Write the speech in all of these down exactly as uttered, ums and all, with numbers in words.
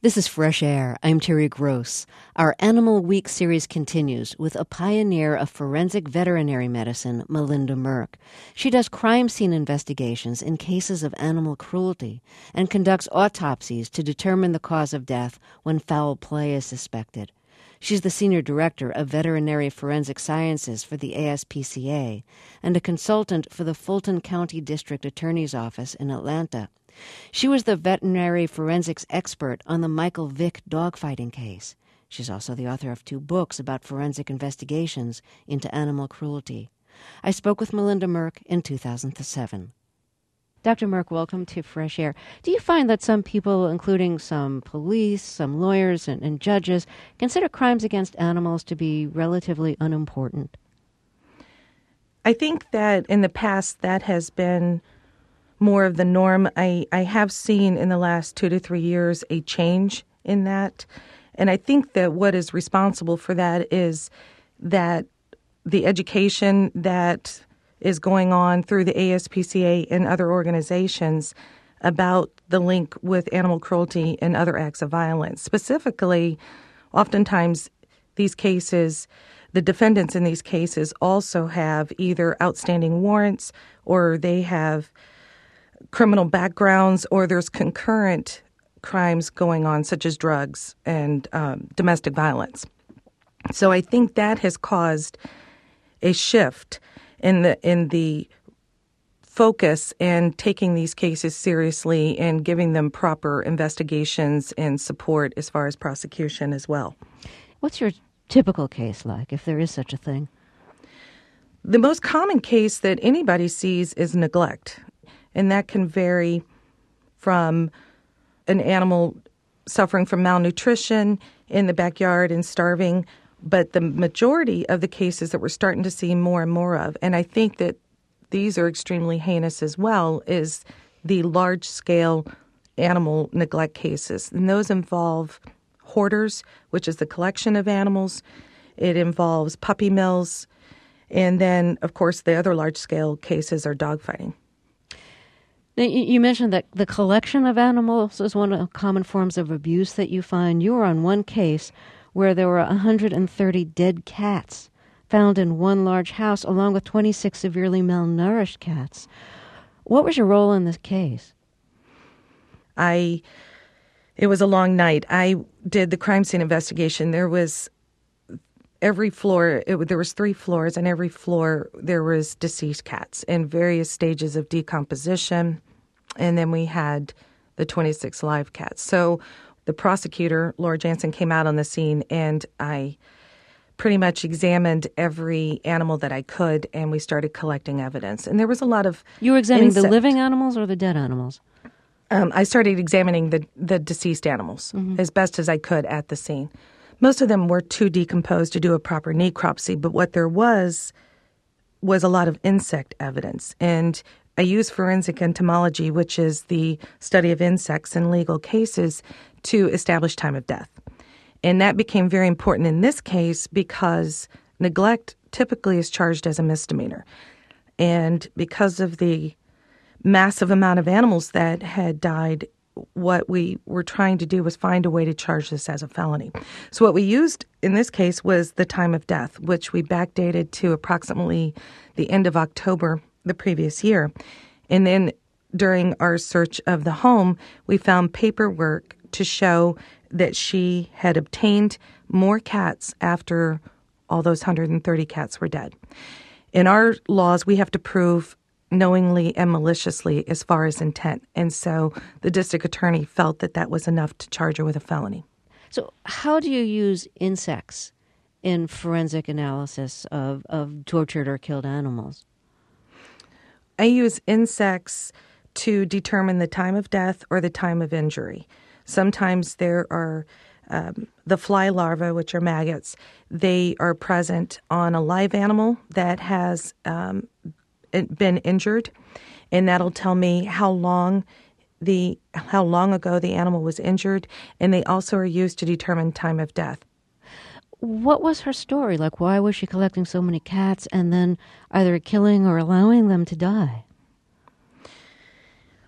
This is Fresh Air. I'm Terry Gross. Our Animal Week series continues with a pioneer of forensic veterinary medicine, Melinda Merck. She does crime scene investigations in cases of animal cruelty and conducts autopsies to determine the cause of death when foul play is suspected. She's the Senior Director of Veterinary Forensic Sciences for the A S P C A and a consultant for the Fulton County District Attorney's Office in Atlanta. She was the veterinary forensics expert on the Michael Vick dogfighting case. She's also the author of two books about forensic investigations into animal cruelty. I spoke with Melinda Merck in two thousand seven. Doctor Merck, welcome to Fresh Air. Do you find that some people, including some police, some lawyers, and, and judges, consider crimes against animals to be relatively unimportant? I think that in the past that has been more of the norm. I, I have seen in the last two to three years a change in that. And I think that what is responsible for that is that the education that is going on through the A S P C A and other organizations about the link with animal cruelty and other acts of violence. Specifically, oftentimes these cases, the defendants in these cases also have either outstanding warrants or they have criminal backgrounds, or there's concurrent crimes going on, such as drugs and um, domestic violence. So I think that has caused a shift in the in the focus and taking these cases seriously and giving them proper investigations and support as far as prosecution as well. What's your typical case like, if there is such a thing? The most common case that anybody sees is neglect. And that can vary from an animal suffering from malnutrition in the backyard and starving. But the majority of the cases that we're starting to see more and more of, and I think that these are extremely heinous as well, is the large-scale animal neglect cases. And those involve hoarders, which is the collection of animals. It involves puppy mills. And then, of course, the other large-scale cases are dogfighting. Now, you mentioned that the collection of animals is one of the common forms of abuse that you find. You were on one case where there were one hundred thirty dead cats found in one large house, along with twenty-six severely malnourished cats. What was your role in this case? I, it was a long night. I did the crime scene investigation. There was every floor, it, there was three floors, and every floor there was deceased cats in various stages of decomposition. And then we had the twenty-six live cats. So the prosecutor, Laura Jansen, came out on the scene, and I pretty much examined every animal that I could, and we started collecting evidence. And there was a lot of You were examining insect. the living animals or the dead animals? Um, I started examining the, the deceased animals mm-hmm. as best as I could at the scene. Most of them were too decomposed to do a proper necropsy, but what there was was a lot of insect evidence. And I use forensic entomology, which is the study of insects in legal cases, to establish time of death. And that became very important in this case because neglect typically is charged as a misdemeanor. And because of the massive amount of animals that had died, what we were trying to do was find a way to charge this as a felony. So what we used in this case was the time of death, which we backdated to approximately the end of October the previous year. And then during our search of the home, we found paperwork to show that she had obtained more cats after all those one hundred thirty cats were dead. In our laws, we have to prove knowingly and maliciously as far as intent. And so the district attorney felt that that was enough to charge her with a felony. So how do you use insects in forensic analysis of, of tortured or killed animals? I use insects to determine the time of death or the time of injury. Sometimes there are um, the fly larvae, which are maggots. They are present on a live animal that has um, been injured, and that'll tell me how long the how long ago the animal was injured, and they also are used to determine time of death. What was her story? Like, why was she collecting so many cats and then either killing or allowing them to die?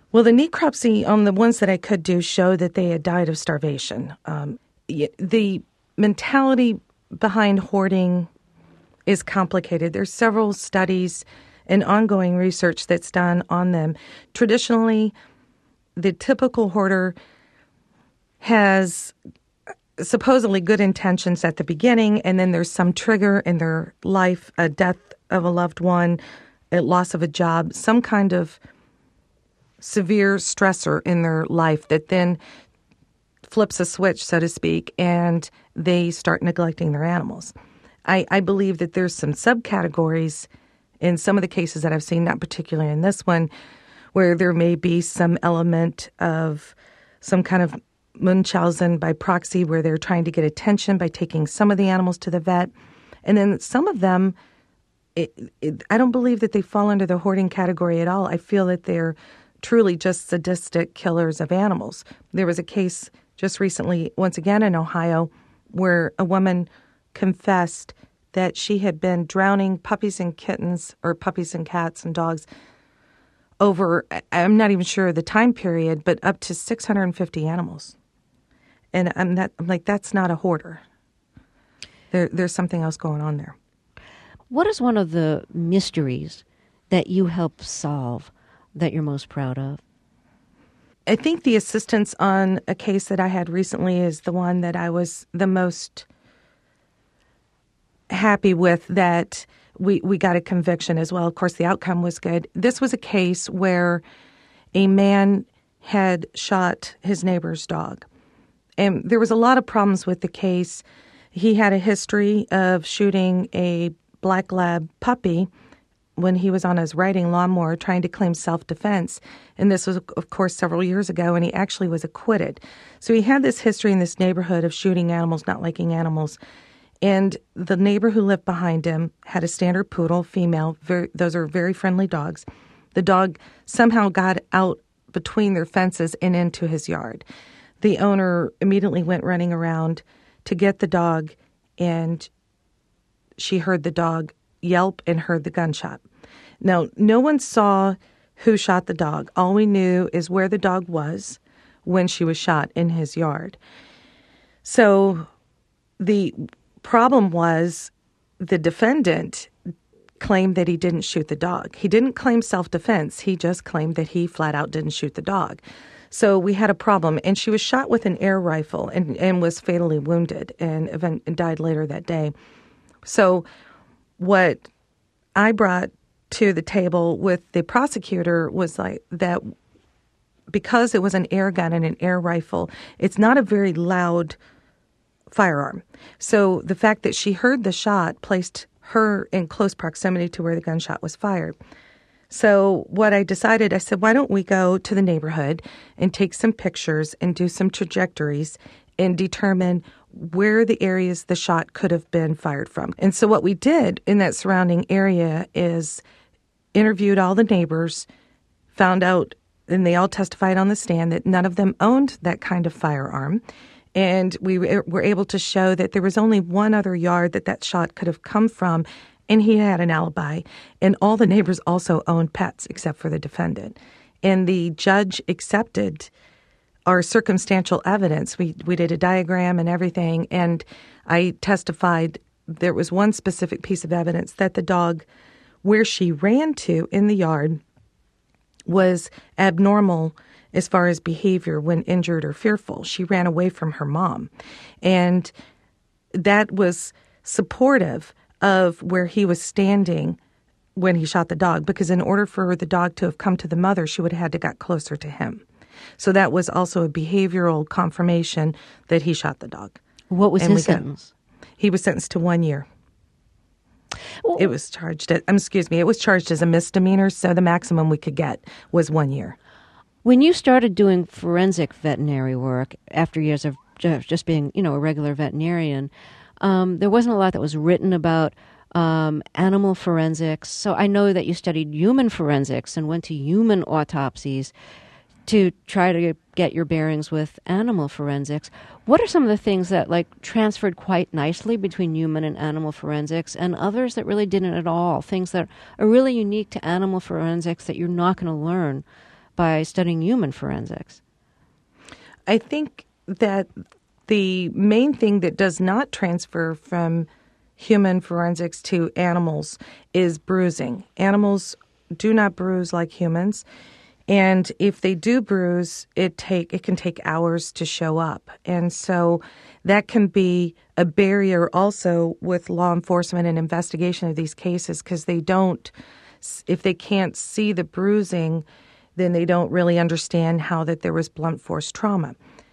Well, the necropsy on the ones that I could do show that they had died of starvation. Um, the mentality behind hoarding is complicated. There's several studies and ongoing research that's done on them. Traditionally, the typical hoarder has supposedly good intentions at the beginning, and then there's some trigger in their life, a death of a loved one, a loss of a job, some kind of severe stressor in their life that then flips a switch, so to speak, and they start neglecting their animals. I, I believe that there's some subcategories in some of the cases that I've seen, not particularly in this one, where there may be some element of some kind of Munchausen by proxy, where they're trying to get attention by taking some of the animals to the vet. And then some of them, it, it, I don't believe that they fall under the hoarding category at all. I feel that they're truly just sadistic killers of animals. There was a case just recently, once again in Ohio, where a woman confessed that she had been drowning puppies and kittens, or puppies and cats and dogs, over, I'm not even sure the time period, but up to six hundred fifty animals. And I'm, not, I'm like, that's not a hoarder. There, there's something else going on there. What is one of the mysteries that you help solve that you're most proud of? I think the assistance on a case that I had recently is the one that I was the most happy with, that we, we got a conviction as well. Of course, the outcome was good. This was a case where a man had shot his neighbor's dog. And there was a lot of problems with the case. He had a history of shooting a black lab puppy when he was on his riding lawnmower trying to claim self-defense. And this was, of course, several years ago, and he actually was acquitted. So he had this history in this neighborhood of shooting animals, not liking animals. And the neighbor who lived behind him had a standard poodle, female. Very, those are very friendly dogs. The dog somehow got out between their fences and into his yard. The owner immediately went running around to get the dog, and she heard the dog yelp and heard the gunshot. Now, no one saw who shot the dog. All we knew is where the dog was when she was shot, in his yard. So the problem was the defendant claimed that he didn't shoot the dog. He didn't claim self-defense. He just claimed that he flat out didn't shoot the dog. So we had a problem, and she was shot with an air rifle and, and was fatally wounded and, event, and died later that day. So what I brought to the table with the prosecutor was like that, because it was an air gun and an air rifle, it's not a very loud firearm. So the fact that she heard the shot placed her in close proximity to where the gunshot was fired. So what I decided, I said, why don't we go to the neighborhood and take some pictures and do some trajectories and determine where the areas the shot could have been fired from. And so what we did in that surrounding area is interviewed all the neighbors, found out, and they all testified on the stand that none of them owned that kind of firearm. And we were able to show that there was only one other yard that that shot could have come from, and he had an alibi. And all the neighbors also owned pets except for the defendant. And the judge accepted our circumstantial evidence. We we did a diagram and everything, and I testified there was one specific piece of evidence that the dog, where she ran to in the yard, was abnormal as far as behavior when injured or fearful. She ran away from her mom. And that was supportive of where he was standing when he shot the dog, because in order for the dog to have come to the mother, she would have had to got closer to him. So that was also a behavioral confirmation that he shot the dog. What was and his got, sentence? He was sentenced to one year. Well, it was charged, at, um, excuse me, it was charged as a misdemeanor, so the maximum we could get was one year. When you started doing forensic veterinary work after years of just being, you know, a regular veterinarian, um, there wasn't a lot that was written about um, animal forensics. So I know that you studied human forensics and went to human autopsies to try to get your bearings with animal forensics. What are some of the things that like transferred quite nicely between human and animal forensics, and others that really didn't at all? Things that are really unique to animal forensics that you're not going to learn by studying human forensics? I think that the main thing that does not transfer from human forensics to animals is bruising. Animals do not bruise like humans, and if they do bruise, it take it can take hours to show up. And so that can be a barrier also with law enforcement and investigation of these cases, because they don't, if they can't see the bruising, then they don't really understand how that there was blunt force trauma.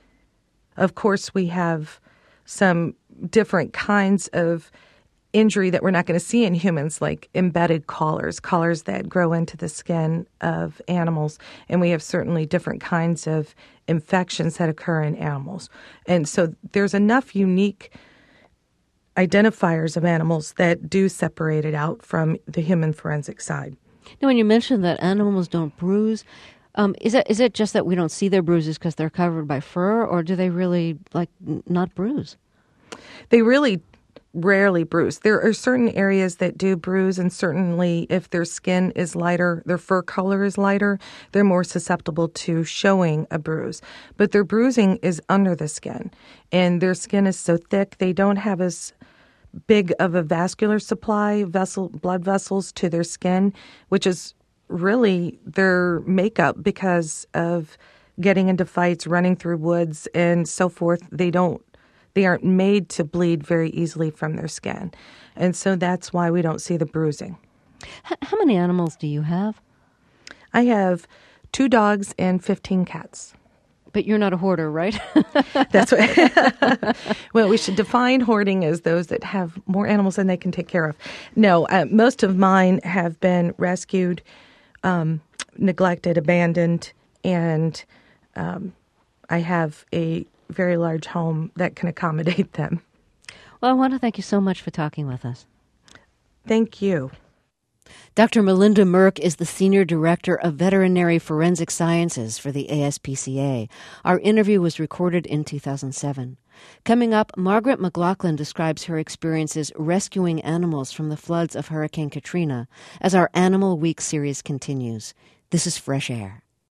Of course, we have some different kinds of injury that we're not going to see in humans, like embedded collars, collars that grow into the skin of animals. And we have certainly different kinds of infections that occur in animals. And so there's enough unique identifiers of animals that do separate it out from the human forensic side. Now, when you mentioned that animals don't bruise, um, is it is it just that we don't see their bruises because they're covered by fur, or do they really, like, n- not bruise? They really rarely bruise. There are certain areas that do bruise, and certainly if their skin is lighter, their fur color is lighter, they're more susceptible to showing a bruise. But their bruising is under the skin, and their skin is so thick, they don't have as big of a vascular supply, vessel, blood vessels to their skin, which is really their makeup because of getting into fights, running through woods, and so forth. They don't They aren't made to bleed very easily from their skin. And so that's why we don't see the bruising. H- how many animals do you have? I have two dogs and fifteen cats. But you're not a hoarder, right? That's what. Well, we should define hoarding as those that have more animals than they can take care of. No, uh, most of mine have been rescued, um, neglected, abandoned, and um, I have a very large home that can accommodate them. Well, I want to thank you so much for talking with us. Thank you. Doctor Melinda Merck is the Senior Director of Veterinary Forensic Sciences for the A S P C A. Our interview was recorded in two thousand seven. Coming up, Margaret McLaughlin describes her experiences rescuing animals from the floods of Hurricane Katrina as our Animal Week series continues. This is Fresh Air.